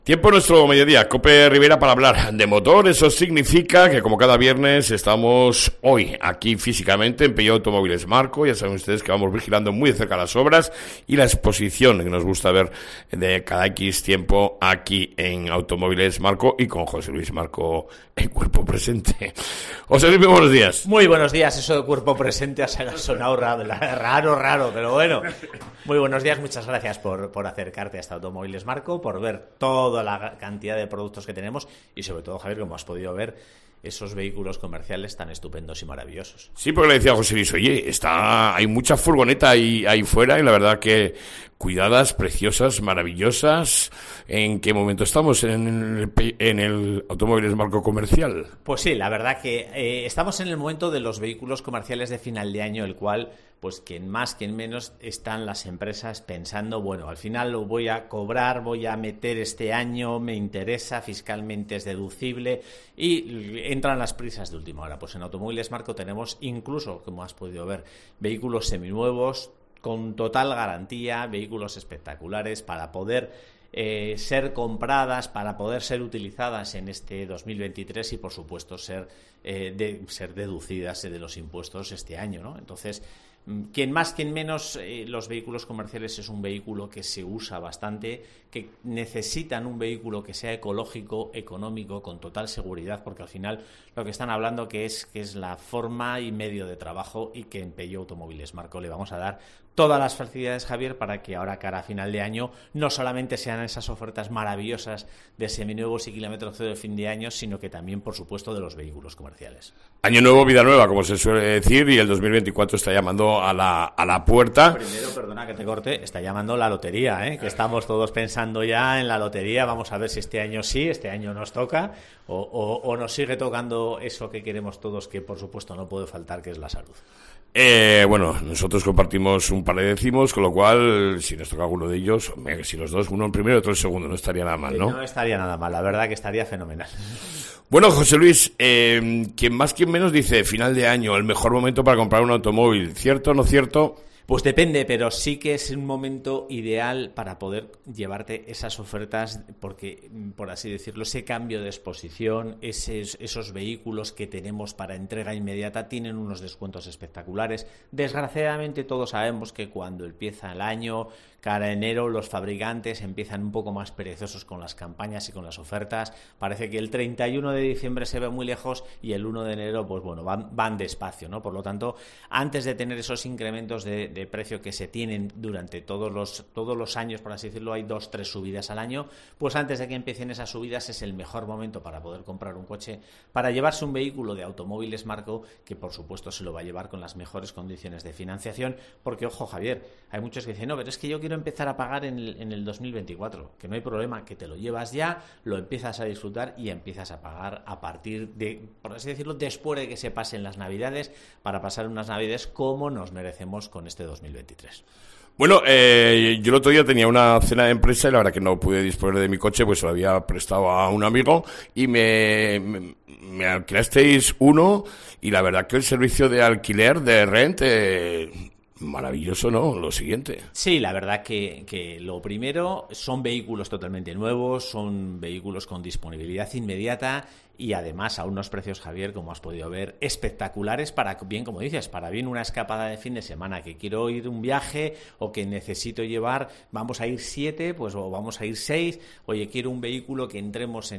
Tiempo en nuestro mediodía, Cope Rivera para hablar de motor. Eso significa que como cada viernes estamos hoy aquí físicamente en Peugeot Automóviles Marco. Ya saben ustedes que vamos vigilando muy de cerca las obras y la exposición que nos gusta ver de cada X tiempo aquí en Automóviles Marco y con José Luis Marco en cuerpo presente. José Luis, muy buenos días. Muy buenos días, eso de cuerpo presente ha sonado raro, pero bueno. Muy buenos días, muchas gracias por acercarte hasta Automóviles Marco, por ver toda la cantidad de productos que tenemos y sobre todo, Javier, como has podido ver, esos vehículos comerciales tan estupendos y maravillosos. Sí, porque le decía a José Luis, oye, hay mucha furgoneta ahí fuera y la verdad que cuidadas, preciosas, maravillosas. ¿En qué momento estamos en el Automóviles Marco comercial? Pues sí, la verdad que estamos en el momento de los vehículos comerciales de final de año, el cual, pues quien más, quien menos, están las empresas pensando, bueno, al final lo voy a cobrar, voy a meter este año, me interesa, fiscalmente es deducible y entran las prisas de última hora. Pues en Automóviles Marco tenemos incluso, como has podido ver, vehículos seminuevos con total garantía, vehículos espectaculares para poder ser compradas, para poder ser utilizadas en este 2023 y por supuesto ser deducidas de los impuestos este año, ¿no? Entonces, quien más, quien menos, los vehículos comerciales es un vehículo que se usa bastante, que necesitan un vehículo que sea ecológico, económico, con total seguridad, porque al final lo que están hablando que es la forma y medio de trabajo y que en Peugeot Automóviles Marco le vamos a dar todas las facilidades, Javier, para que ahora cara a final de año no solamente sean esas ofertas maravillosas de seminuevos y kilómetro cero de fin de año, sino que también, por supuesto, de los vehículos comerciales. Año nuevo, vida nueva, como se suele decir, y el 2024 está llamando a la puerta. Primero, perdona que te corte, está llamando la lotería, que estamos todos pensando ya en la lotería. Vamos a ver si este año sí, este año nos toca o nos sigue tocando eso que queremos todos, que por supuesto no puede faltar, que es la salud. Bueno, nosotros compartimos un par de décimos, con lo cual, si nos toca alguno de ellos, si los dos, uno el primero y otro el segundo, no estaría nada mal, ¿no? No estaría nada mal, la verdad que estaría fenomenal. Bueno, José Luis, quien más, quien menos dice, final de año, el mejor momento para comprar un automóvil, ¿cierto o no cierto? Pues depende, pero sí que es un momento ideal para poder llevarte esas ofertas porque, por así decirlo, ese cambio de exposición, esos vehículos que tenemos para entrega inmediata tienen unos descuentos espectaculares. Desgraciadamente todos sabemos que cuando empieza el año, cara a enero, los fabricantes empiezan un poco más perezosos con las campañas y con las ofertas. Parece que el 31 de diciembre se ve muy lejos y el 1 de enero, pues bueno, van despacio, ¿no? Por lo tanto, antes de tener esos incrementos de precio que se tienen durante todos los años, por así decirlo, hay 2-3 subidas al año, pues antes de que empiecen esas subidas es el mejor momento para poder comprar un coche, para llevarse un vehículo de Automóviles Marco, que por supuesto se lo va a llevar con las mejores condiciones de financiación, porque ojo, Javier, hay muchos que dicen, no, pero es que yo quiero empezar a pagar en el 2024, que no hay problema, que te lo llevas ya, lo empiezas a disfrutar y empiezas a pagar a partir de, por así decirlo, después de que se pasen las navidades, para pasar unas navidades como nos merecemos con este 2023. Bueno, yo el otro día tenía una cena de empresa y la verdad que no pude disponer de mi coche, pues se lo había prestado a un amigo y me alquilasteis uno y la verdad que el servicio de alquiler, de rent, maravilloso, ¿no? Lo siguiente. Sí, la verdad que lo primero son vehículos totalmente nuevos, son vehículos con disponibilidad inmediata y además a unos precios, Javier, como has podido ver, espectaculares para bien, como dices, para bien una escapada de fin de semana, que quiero ir un viaje o que necesito llevar, vamos a ir 7, pues o vamos a ir 6, oye, quiero un vehículo que entremos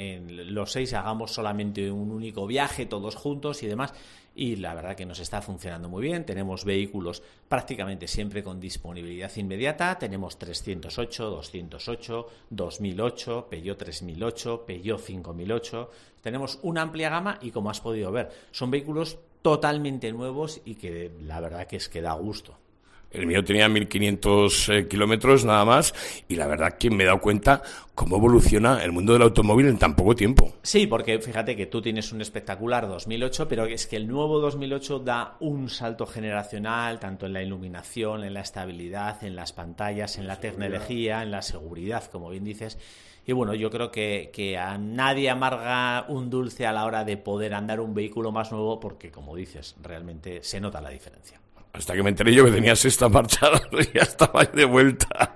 en los 6, hagamos solamente un único viaje todos juntos y demás. Y la verdad que nos está funcionando muy bien. Tenemos vehículos prácticamente siempre con disponibilidad inmediata. Tenemos 308, 208, 2008, Peugeot 3008, Peugeot 5008. Tenemos una amplia gama y, como has podido ver, son vehículos totalmente nuevos y que la verdad que es que da gusto. El mío tenía 1.500 kilómetros nada más y la verdad que me he dado cuenta cómo evoluciona el mundo del automóvil en tan poco tiempo. Sí, porque fíjate que tú tienes un espectacular 2008, pero es que el nuevo 2008 da un salto generacional tanto en la iluminación, en la estabilidad, en las pantallas, en la tecnología, en la seguridad, como bien dices. Y bueno, yo creo que a nadie amarga un dulce a la hora de poder andar un vehículo más nuevo porque, como dices, realmente se nota la diferencia. Hasta que me enteré yo que tenía sexta marcha y ya estaba de vuelta.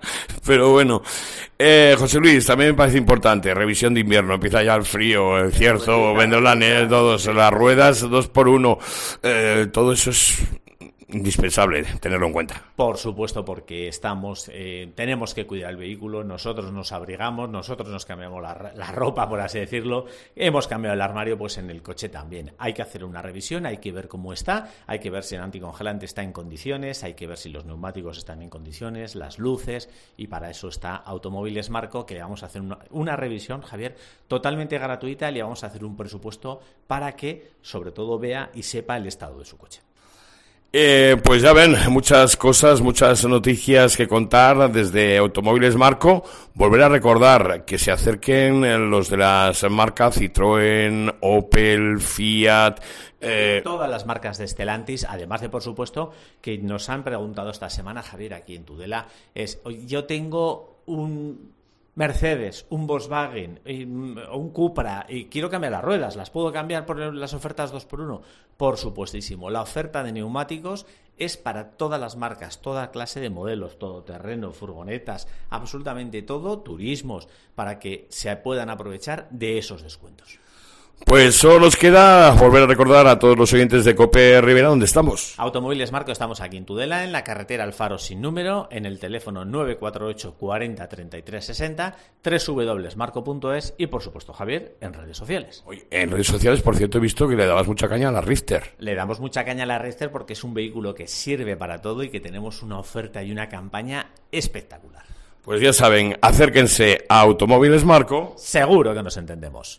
Pero bueno, José Luis, también me parece importante, revisión de invierno, empieza ya el frío, el cierzo, vendrán la nieve, todos, las ruedas 2x1, todo eso es indispensable tenerlo en cuenta. Por supuesto, porque tenemos que cuidar el vehículo, nosotros nos abrigamos, nosotros nos cambiamos la ropa, por así decirlo, hemos cambiado el armario, pues en el coche también. Hay que hacer una revisión, hay que ver cómo está, hay que ver si el anticongelante está en condiciones, hay que ver si los neumáticos están en condiciones, las luces, y para eso está Automóviles Marco, que le vamos a hacer una revisión, Javier, totalmente gratuita, y le vamos a hacer un presupuesto para que, sobre todo, vea y sepa el estado de su coche. Pues ya ven, muchas cosas, muchas noticias que contar desde Automóviles Marco. Volver a recordar que se acerquen los de las marcas Citroën, Opel, Fiat. Todas las marcas de Stellantis, además de, por supuesto, que nos han preguntado esta semana, Javier, aquí en Tudela, yo tengo un Mercedes, un Volkswagen, un Cupra, y quiero cambiar las ruedas, ¿las puedo cambiar por las ofertas 2x1? Por supuestísimo. La oferta de neumáticos es para todas las marcas, toda clase de modelos, todoterreno, furgonetas, absolutamente todo, turismos, para que se puedan aprovechar de esos descuentos. Pues solo nos queda volver a recordar a todos los oyentes de COPE Rivera dónde estamos. Automóviles Marco, estamos aquí en Tudela, en la carretera Alfaro sin número, en el teléfono 948 40 33 60, www.marco.es y, por supuesto, Javier, en redes sociales. Oye, en redes sociales, por cierto, he visto que le dabas mucha caña a la Richter. Le damos mucha caña a la Richter porque es un vehículo que sirve para todo y que tenemos una oferta y una campaña espectacular. Pues ya saben, acérquense a Automóviles Marco. Seguro que nos entendemos.